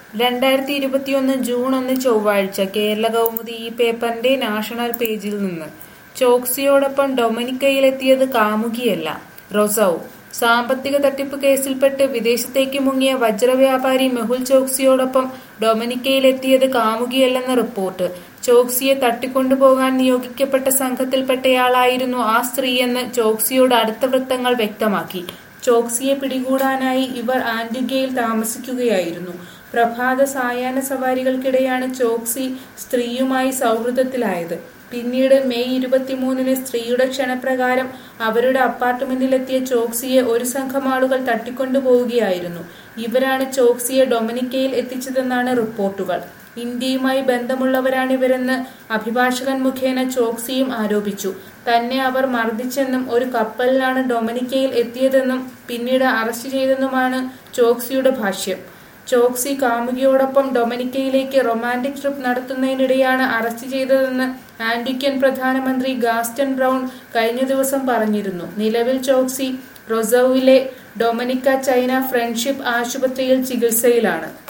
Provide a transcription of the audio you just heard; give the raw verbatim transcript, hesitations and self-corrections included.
രണ്ടായിരത്തി ഇരുപത്തിയൊന്ന് ജൂൺ ഒന്ന് ചൊവ്വാഴ്ച കേരള കൗമുദി ഈ പേപ്പറിന്റെ നാഷണൽ പേജിൽ നിന്ന് ചോക്സിയോടൊപ്പം ഡൊമിനിക്കയിലെത്തിയത് കാമുകിയല്ല. റൊസൌ സാമ്പത്തിക തട്ടിപ്പ് കേസിൽപ്പെട്ട് വിദേശത്തേക്ക് മുങ്ങിയ വജ്രവ്യാപാരി മെഹുൽ ചോക്സിയോടൊപ്പം ഡൊമിനിക്കയിലെത്തിയത് കാമുകിയല്ലെന്ന റിപ്പോർട്ട്. ചോക്സിയെ തട്ടിക്കൊണ്ടുപോകാൻ നിയോഗിക്കപ്പെട്ട സംഘത്തിൽപ്പെട്ടയാളായിരുന്നു ആ സ്ത്രീയെന്ന് ചോക്സിയോട് അടുത്ത വൃത്തങ്ങൾ വ്യക്തമാക്കി. ചോക്സിയെ പിടികൂടാനായി ഇവർ ആന്റിഗ്വയിൽ താമസിക്കുകയായിരുന്നു. പ്രഭാത സായാഹ്ന സവാരികൾക്കിടെയാണ് ചോക്സി സ്ത്രീയുമായി സൗഹൃദത്തിലായത്. പിന്നീട് മെയ് ഇരുപത്തിമൂന്നിന് സ്ത്രീയുടെ ക്ഷണപ്രകാരം അവരുടെ അപ്പാർട്ട്മെന്റിലെത്തിയ ചോക്സിയെ ഒരു സംഘം ആളുകൾ തട്ടിക്കൊണ്ടുപോവുകയായിരുന്നു. ഇവരാണ് ചോക്സിയെ ഡൊമിനിക്കയിൽ എത്തിച്ചതെന്നാണ് റിപ്പോർട്ടുകൾ. ഇന്ത്യയുമായി ബന്ധമുള്ളവരാണിവരെന്ന് അഭിഭാഷകൻ മുഖേന ചോക്സിയും ആരോപിച്ചു. തന്നെ അവർ മർദ്ദിച്ചെന്നും ഒരു കപ്പലിലാണ് ഡൊമിനിക്കയിൽ എത്തിയതെന്നും പിന്നീട് അറസ്റ്റ് ചെയ്തെന്നുമാണ് ചോക്സിയുടെ ഭാഷ്യം. ചോക്സി കാമുകിയോടൊപ്പം ഡൊമിനിക്കയിലേക്ക് റൊമാന്റിക് ട്രിപ്പ് നടത്തുന്നതിനിടെയാണ് അറസ്റ്റ് ചെയ്തതെന്ന് ആന്റിഗ്വൻ പ്രധാനമന്ത്രി ഗാസ്റ്റൺ ബ്രൗൺ കഴിഞ്ഞ ദിവസം പറഞ്ഞിരുന്നു. നിലവിൽ ചോക്സി റൊസൌവിലെ ഡൊമിനിക്ക ചൈന ഫ്രണ്ട്ഷിപ്പ് ആശുപത്രിയിൽ ചികിത്സയിലാണ്.